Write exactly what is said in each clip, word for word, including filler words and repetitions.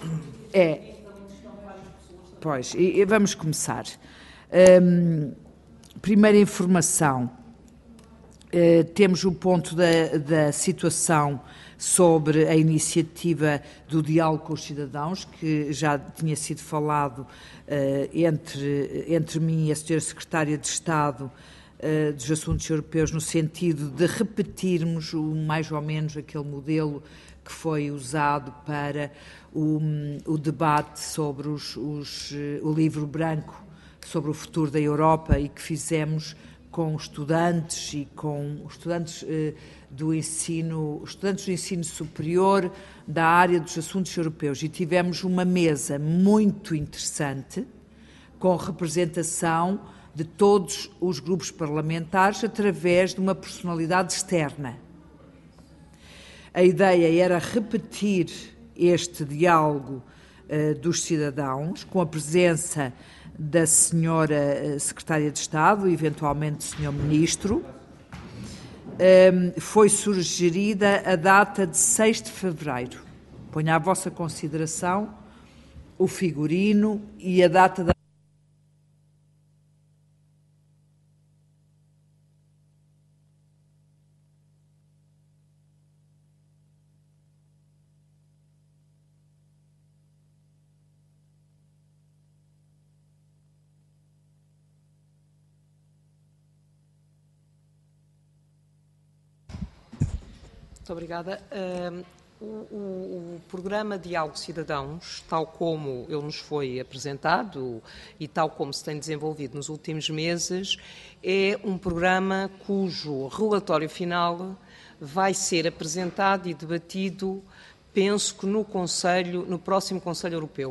É, pois, e, e vamos começar. Um, primeira informação, uh, temos o ponto da, da situação sobre a iniciativa do diálogo com os cidadãos, que já tinha sido falado uh, entre, entre mim e a senhora Secretária de Estado uh, dos Assuntos Europeus, no sentido de repetirmos o, mais ou menos aquele modelo que foi usado para o, o debate sobre os, os, o livro branco sobre o futuro da Europa e que fizemos com estudantes e com estudantes eh, do ensino, estudantes do ensino superior da área dos assuntos europeus, e tivemos uma mesa muito interessante com representação de todos os grupos parlamentares através de uma personalidade externa. A ideia era repetir este diálogo uh, dos cidadãos, com a presença da senhora Secretária de Estado, eventualmente do senhor Ministro. Um, foi sugerida a data de seis de fevereiro. Ponho à vossa consideração o figurino e a data da Muito obrigada. Uh, o, o, o programa Diálogo Cidadãos, tal como ele nos foi apresentado e tal como se tem desenvolvido nos últimos meses, é um programa cujo relatório final vai ser apresentado e debatido, penso que no Conselho, no próximo Conselho Europeu.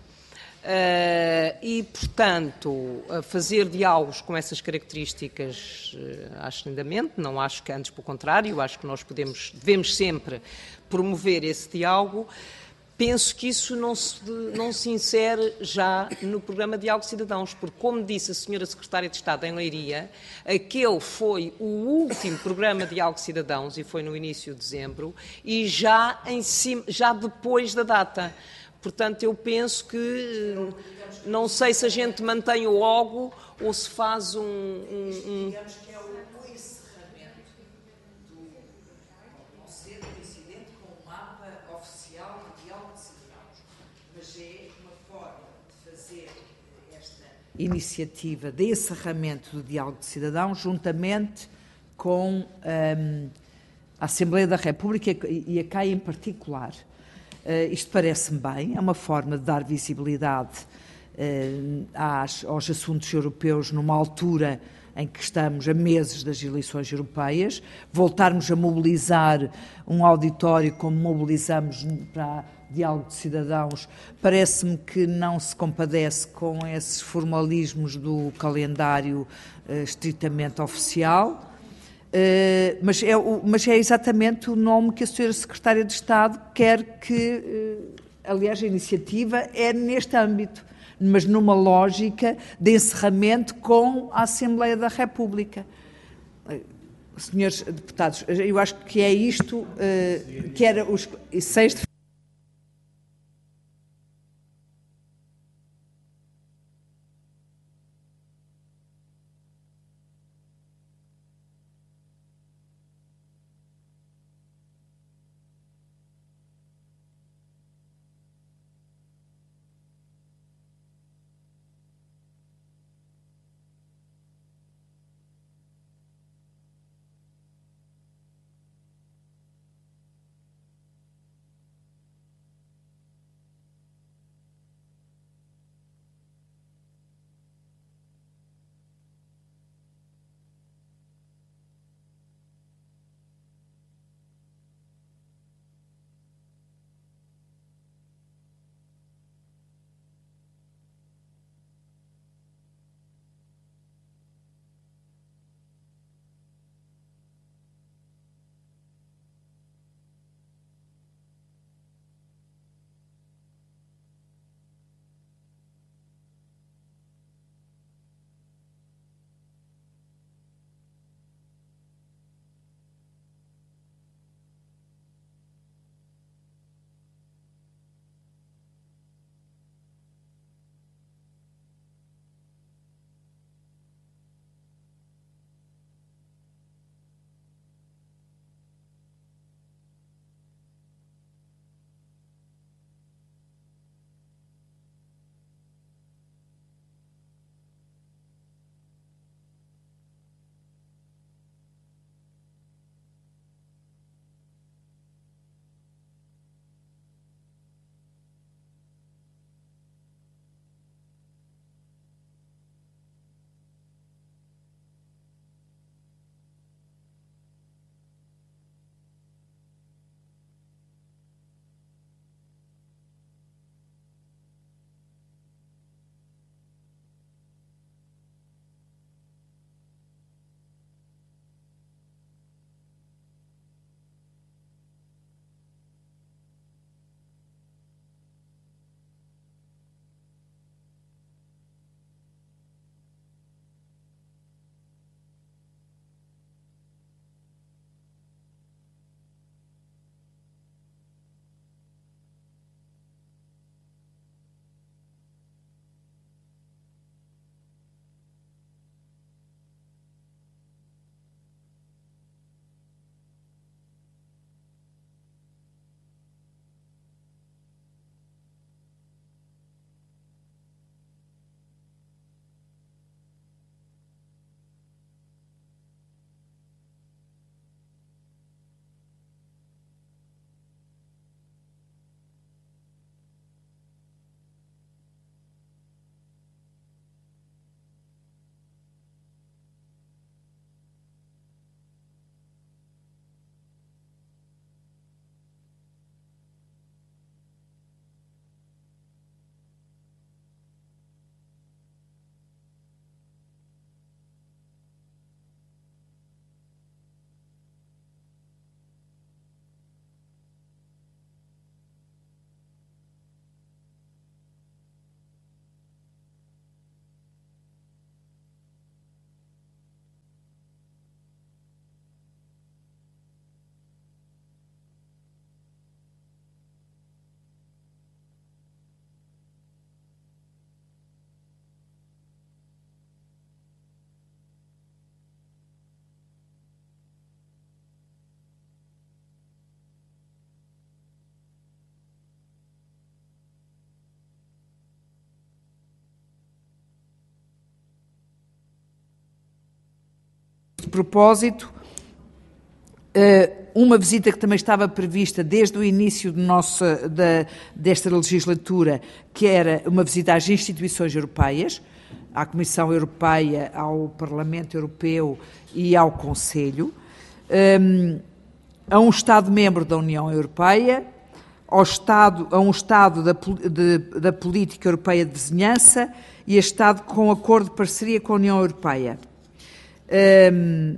Uh, e, portanto, fazer diálogos com essas características uh, acho lindamente, não acho que antes, pelo contrário, acho que nós podemos, devemos sempre promover esse diálogo. Penso que isso não se, não se insere já no programa Diálogo Cidadãos, porque, como disse a senhora Secretária de Estado em Leiria, aquele foi o último programa Diálogo Cidadãos, e foi no início de dezembro, e já, em cima, já depois da data. Portanto, eu penso que, não sei se a gente mantém o logo ou se faz um... um, um... Digamos que é o encerramento do... não ser coincidente com o mapa oficial de diálogo de cidadãos, mas é uma forma de fazer esta iniciativa de encerramento do diálogo de cidadãos juntamente com um, a Assembleia da República e a C A I em particular. Uh, isto parece-me bem, é uma forma de dar visibilidade uh, às, aos assuntos europeus numa altura em que estamos a meses das eleições europeias, voltarmos a mobilizar um auditório como mobilizamos para diálogo de cidadãos, parece-me que não se compadece com esses formalismos do calendário uh, estritamente oficial. Uh, mas, é o, mas é exatamente o nome que a senhora Secretária de Estado quer que, uh, aliás, a iniciativa é neste âmbito, mas numa lógica de encerramento com a Assembleia da República. Uh, senhores deputados, eu acho que é isto, uh, que era os seis de propósito, uma visita que também estava prevista desde o início de nossa, da, desta legislatura, que era uma visita às instituições europeias, à Comissão Europeia, ao Parlamento Europeu e ao Conselho, a um Estado-membro da União Europeia, ao Estado, a um Estado da, de, da Política Europeia de Vizinhança e a Estado com acordo de parceria com a União Europeia. Um,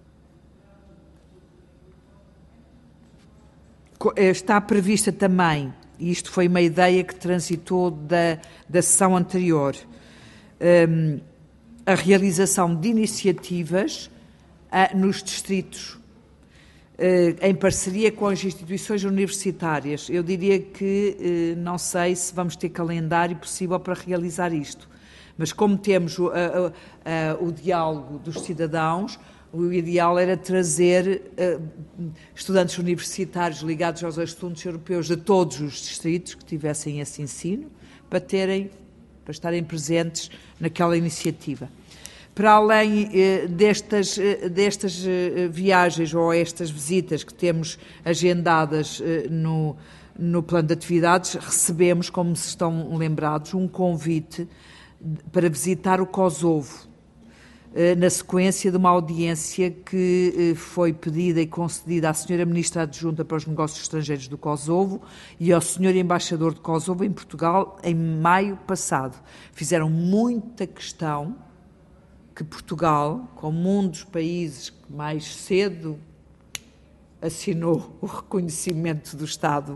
está prevista também, e isto foi uma ideia que transitou da, da sessão anterior, um, a realização de iniciativas uh, nos distritos, uh, em parceria com as instituições universitárias. Eu diria que uh, não sei se vamos ter calendário possível para realizar isto, mas como temos o, a, a, o diálogo dos cidadãos, o ideal era trazer uh, estudantes universitários ligados aos assuntos europeus de todos os distritos que tivessem esse ensino, para terem, para estarem presentes naquela iniciativa. Para além uh, destas, uh, destas uh, viagens ou estas visitas que temos agendadas uh, no, no plano de atividades, recebemos, como se estão lembrados, um convite para visitar o Kosovo, na sequência de uma audiência que foi pedida e concedida à senhora Ministra Adjunta para os Negócios Estrangeiros do Kosovo e ao senhor Embaixador de Kosovo em Portugal em maio passado. Fizeram muita questão que Portugal, como um dos países que mais cedo assinou o reconhecimento do Estado,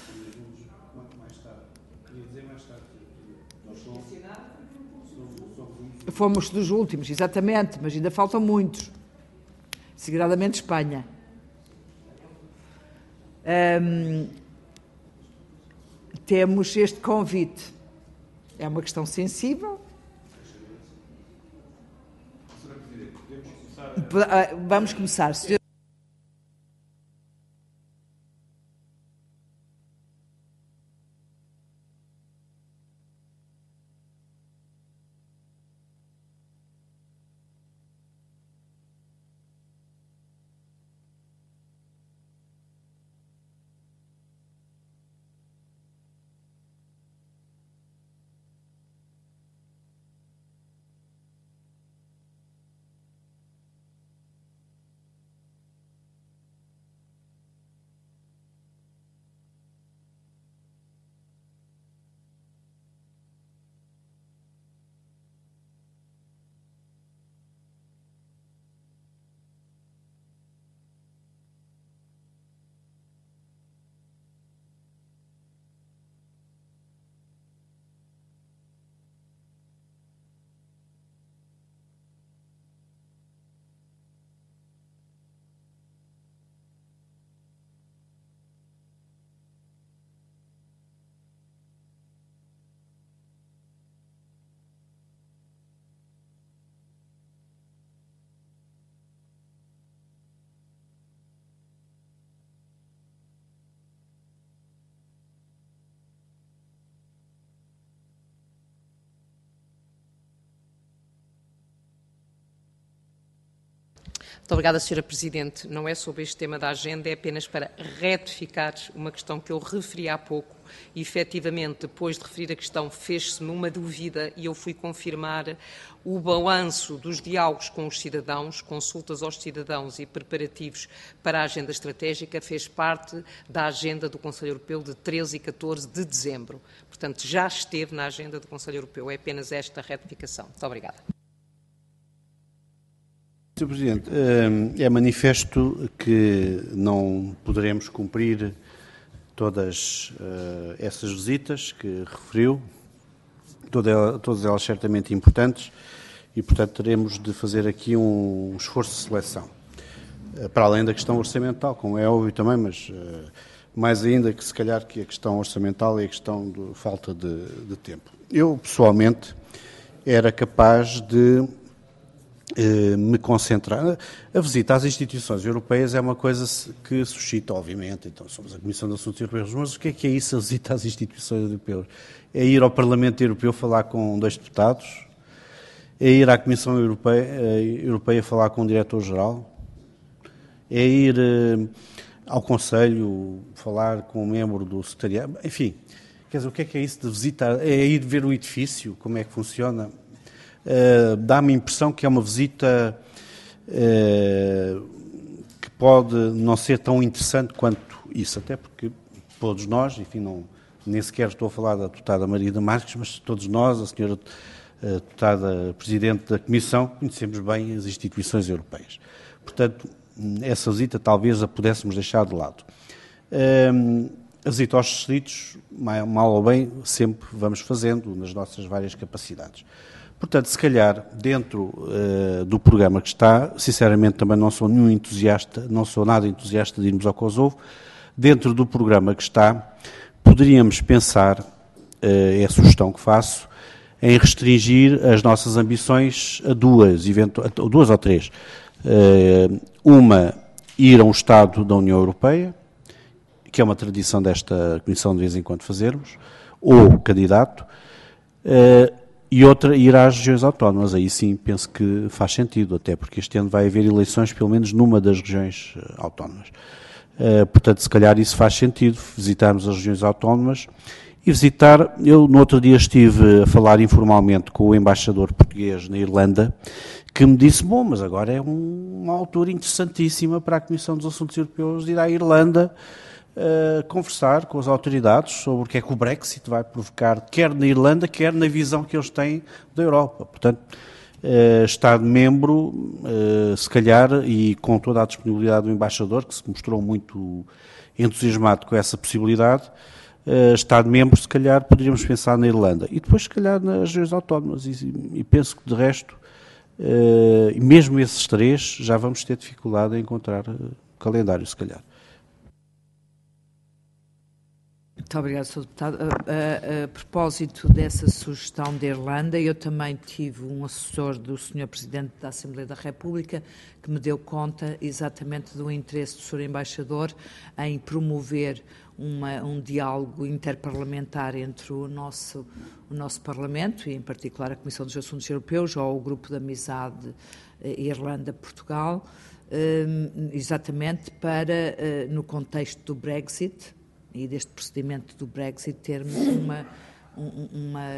fomos dos últimos, exatamente, mas ainda faltam muitos, segredamente Espanha. Hum, temos este convite. É uma questão sensível. Vamos começar. Muito obrigada, senhora Presidente. Não é sobre este tema da agenda, é apenas para retificar uma questão que eu referi há pouco. E, efetivamente, depois de referir a questão, fez-se-me uma dúvida e eu fui confirmar o balanço dos diálogos com os cidadãos, consultas aos cidadãos e preparativos para a agenda estratégica, fez parte da agenda do Conselho Europeu de treze e catorze de dezembro. Portanto, já esteve na agenda do Conselho Europeu. É apenas esta retificação. Muito obrigada. senhor Presidente, é manifesto que não poderemos cumprir todas essas visitas que referiu, todas elas certamente importantes, e, portanto, teremos de fazer aqui um esforço de seleção. Para além da questão orçamental, como é óbvio também, mas mais ainda que, se calhar, que a questão orçamental e a questão de falta de, de tempo. Eu, pessoalmente, era capaz de me concentrar. A visita às instituições europeias é uma coisa que suscita, obviamente, então somos a Comissão de Assuntos Europeus, mas o que é que é isso, a visita às instituições europeias? É ir ao Parlamento Europeu falar com dois deputados? É ir à Comissão Europeia, Europeia falar com o Diretor-Geral? É ir uh, ao Conselho falar com um membro do secretariado? Enfim, quer dizer, o que é que é isso de visitar? É ir ver o edifício, como é que funciona? Uh, dá-me a impressão que é uma visita uh, que pode não ser tão interessante quanto isso, até porque todos nós, enfim, não, nem sequer estou a falar da deputada Margarida Marques, mas todos nós, a senhora a deputada Presidente da Comissão, conhecemos bem as instituições europeias. Portanto, essa visita talvez a pudéssemos deixar de lado. Um, a visita aos distritos, mal ou bem, sempre vamos fazendo nas nossas várias capacidades. Portanto, se calhar, dentro uh, do programa que está, sinceramente também não sou nenhum entusiasta, não sou nada entusiasta de irmos ao Kosovo, dentro do programa que está, poderíamos pensar, uh, é a sugestão que faço, em restringir as nossas ambições a duas, eventu- a duas ou três. Uh, uma, ir a um Estado da União Europeia, que é uma tradição desta Comissão de vez em quando fazermos, ou candidato, uh, e outra, ir às regiões autónomas. Aí sim penso que faz sentido, até porque este ano vai haver eleições pelo menos numa das regiões autónomas. Uh, portanto, se calhar isso faz sentido, visitarmos as regiões autónomas e visitar. Eu no outro dia estive a falar informalmente com o embaixador português na Irlanda, que me disse, bom, mas agora é um, uma altura interessantíssima para a Comissão dos Assuntos Europeus de ir à Irlanda uh, conversar com as autoridades sobre o que é que o Brexit vai provocar, quer na Irlanda, quer na visão que eles têm da Europa. Portanto, uh, Estado-membro, uh, se calhar, e com toda a disponibilidade do embaixador, que se mostrou muito entusiasmado com essa possibilidade, Uh, Estado-membro, se calhar, poderíamos pensar na Irlanda. E depois, se calhar, nas regiões autónomas. E, e penso que, de resto, uh, mesmo esses três, já vamos ter dificuldade em encontrar uh, calendário, se calhar. Muito obrigado, senhor Deputado. A, a, a propósito dessa sugestão da Irlanda, eu também tive um assessor do senhor Presidente da Assembleia da República que me deu conta exatamente do interesse do senhor Embaixador em promover Uma, um diálogo interparlamentar entre o nosso, o nosso Parlamento, e em particular a Comissão dos Assuntos Europeus, ou o Grupo de Amizade Irlanda-Portugal, exatamente para, no contexto do Brexit e deste procedimento do Brexit, termos uma, uma,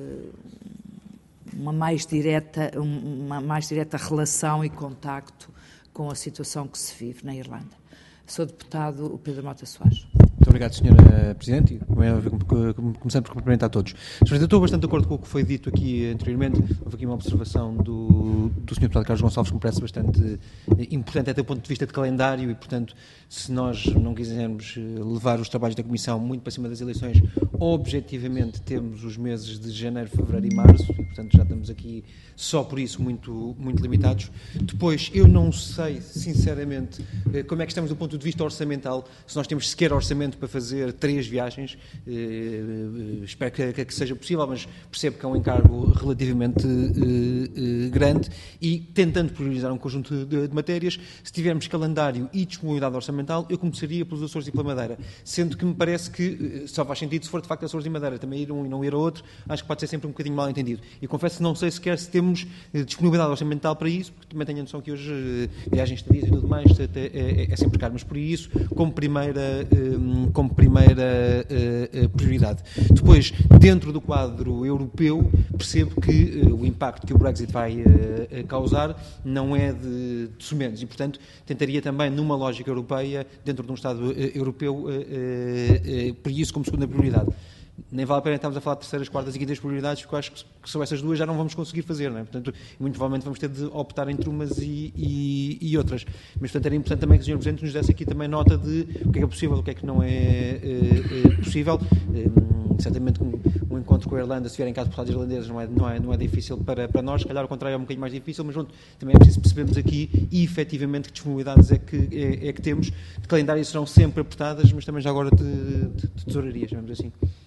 uma, mais direta, uma mais direta relação e contacto com a situação que se vive na Irlanda. senhor Deputado Pedro Mota Soares. Muito obrigado, senhora Presidente, e começando por cumprimentar a todos. Eu estou bastante de acordo com o que foi dito aqui anteriormente. Houve aqui uma observação do, do senhor Deputado Carlos Gonçalves que me parece bastante importante até do ponto de vista de calendário e, portanto, se nós não quisermos levar os trabalhos da Comissão muito para cima das eleições, objetivamente temos os meses de janeiro, fevereiro e março e, portanto, já estamos aqui só por isso muito, muito limitados. Depois, eu não sei, sinceramente, como é que estamos do ponto de vista orçamental, se nós temos sequer orçamento para fazer três viagens, eh, espero que, que seja possível, mas percebo que é um encargo relativamente eh, eh, grande e tentando priorizar um conjunto de, de matérias, se tivermos calendário e disponibilidade orçamental, eu começaria pelos Açores e pela Madeira, sendo que me parece que só faz sentido se for de facto Açores e Madeira, também ir um e não ir a outro, acho que pode ser sempre um bocadinho mal entendido. E confesso que não sei sequer se temos disponibilidade orçamental para isso, porque também tenho a noção que hoje eh, viagens, estadias e tudo mais é, é, é sempre caro, mas por isso, como primeira eh, como primeira uh, uh, prioridade. Depois, dentro do quadro europeu, percebo que uh, o impacto que o Brexit vai uh, causar não é de, de sumenos e, portanto, tentaria também, numa lógica europeia, dentro de um Estado uh, europeu, uh, uh, uh, por isso como segunda prioridade. Nem vale a pena estarmos a falar de terceiras, quartas e quintas prioridades, porque eu acho que são essas duas já não vamos conseguir fazer, não é? Portanto, muito provavelmente vamos ter de optar entre umas e, e, e outras. Mas, portanto, era importante também que o senhor Presidente nos desse aqui também nota de o que é, que é possível e o que é que não é, é, é possível. É, certamente um, um encontro com a Irlanda, se vierem cá deputados irlandeses, não é, não é, não é difícil para, para nós, se calhar ao contrário é um bocadinho mais difícil, mas pronto, também é preciso percebermos aqui e efetivamente que disponibilidades é que, é, é que temos. De calendários serão sempre apertadas, mas também já agora de, de, de tesouraria, chamamos assim.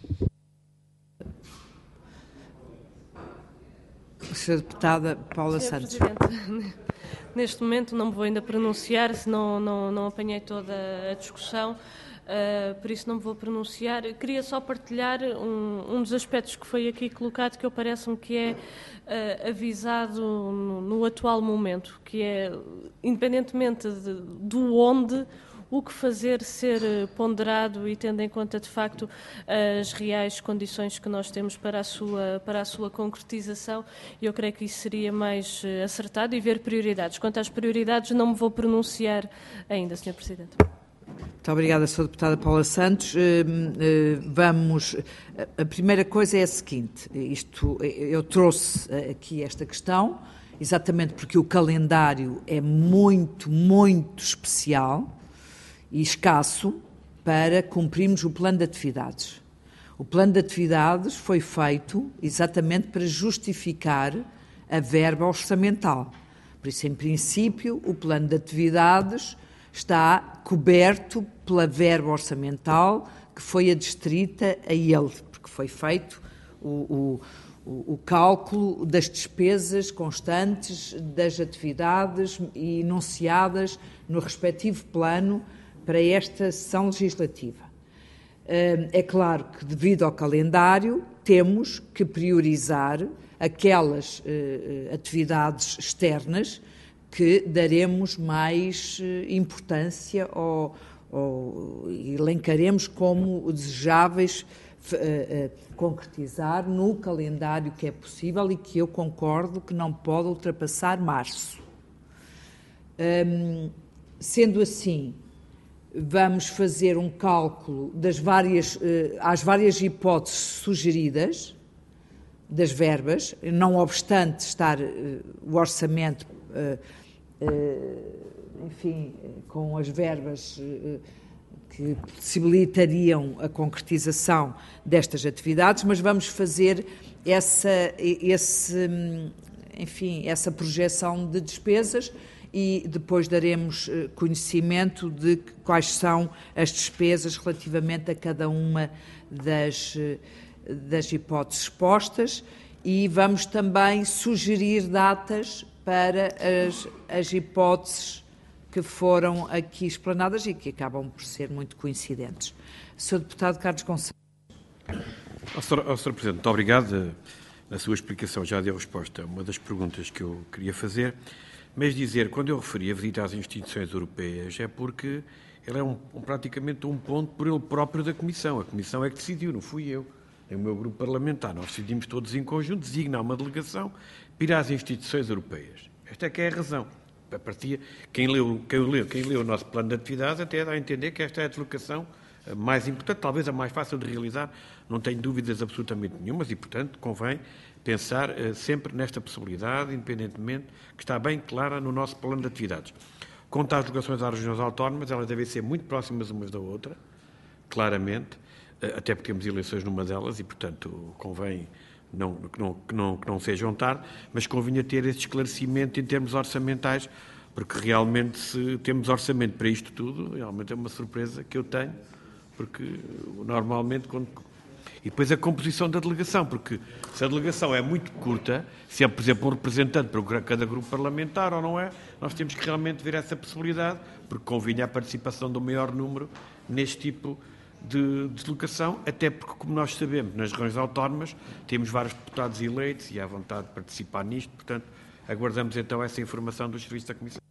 senhora Deputada Paula senhora Santos. Presidente, neste momento não me vou ainda pronunciar, se não, não, não apanhei toda a discussão. uh, por isso não me vou pronunciar. Queria só partilhar um, um dos aspectos que foi aqui colocado, que eu parece-me que é uh, avisado no, no atual momento, que é, independentemente de, do onde, o que fazer ser ponderado e tendo em conta, de facto, as reais condições que nós temos para a sua, para a sua concretização. Eu creio que isso seria mais acertado e ver prioridades. Quanto às prioridades, não me vou pronunciar ainda, senhor Presidente. Muito obrigada, senhora Deputada Paula Santos. Vamos. A primeira coisa é a seguinte: isto, eu trouxe aqui esta questão, exatamente porque o calendário é muito, muito especial e escasso para cumprirmos o plano de atividades. O plano de atividades foi feito exatamente para justificar a verba orçamental. Por isso, em princípio, o plano de atividades está coberto pela verba orçamental que foi adstrita a ele, porque foi feito o, o, o cálculo das despesas constantes das atividades e enunciadas no respectivo plano para esta sessão legislativa. É claro que, devido ao calendário, temos que priorizar aquelas atividades externas que daremos mais importância ou, ou elencaremos como desejáveis concretizar no calendário que é possível e que eu concordo que não pode ultrapassar março. Hum, sendo assim, vamos fazer um cálculo das várias, às várias hipóteses sugeridas das verbas, não obstante estar o orçamento, enfim, com as verbas que possibilitariam a concretização destas atividades, mas vamos fazer essa, esse, enfim, essa projeção de despesas e depois daremos conhecimento de quais são as despesas relativamente a cada uma das, das hipóteses expostas e vamos também sugerir datas para as, as hipóteses que foram aqui explanadas e que acabam por ser muito coincidentes. senhor Deputado Carlos Gonçalves. Ao senhor, ao senhor Presidente, muito obrigado. Na sua explicação já deu resposta a uma das perguntas que eu queria fazer. Mas dizer, quando eu referi a visita às instituições europeias, é porque ele é um, um, praticamente um ponto por ele próprio da Comissão. A Comissão é que decidiu, não fui eu. É o meu grupo parlamentar. Nós decidimos todos em conjunto designar uma delegação para ir às instituições europeias. Esta é que é a razão. A partir, quem leu, quem, leu, quem leu o nosso plano de atividades até dá a entender que esta é a deslocação mais importante, talvez a mais fácil de realizar, não tenho dúvidas absolutamente nenhumas e, portanto, convém pensar uh, sempre nesta possibilidade, independentemente, que está bem clara no nosso plano de atividades. Quanto às delegações às regiões autónomas, elas devem ser muito próximas umas da outra, claramente, uh, até porque temos eleições numa delas e, portanto, convém não, que, não, que, não, que não sejam tarde, mas convinha ter esse esclarecimento em termos orçamentais, porque realmente, se temos orçamento para isto tudo, realmente é uma surpresa que eu tenho, porque normalmente quando... E depois a composição da delegação, porque se a delegação é muito curta, se é, por exemplo, um representante para cada grupo parlamentar ou não é, nós temos que realmente ver essa possibilidade, porque convinha a participação do maior número neste tipo de deslocação, até porque, como nós sabemos, nas regiões autónomas temos vários deputados eleitos e há vontade de participar nisto, portanto, aguardamos então essa informação dos serviços da Comissão.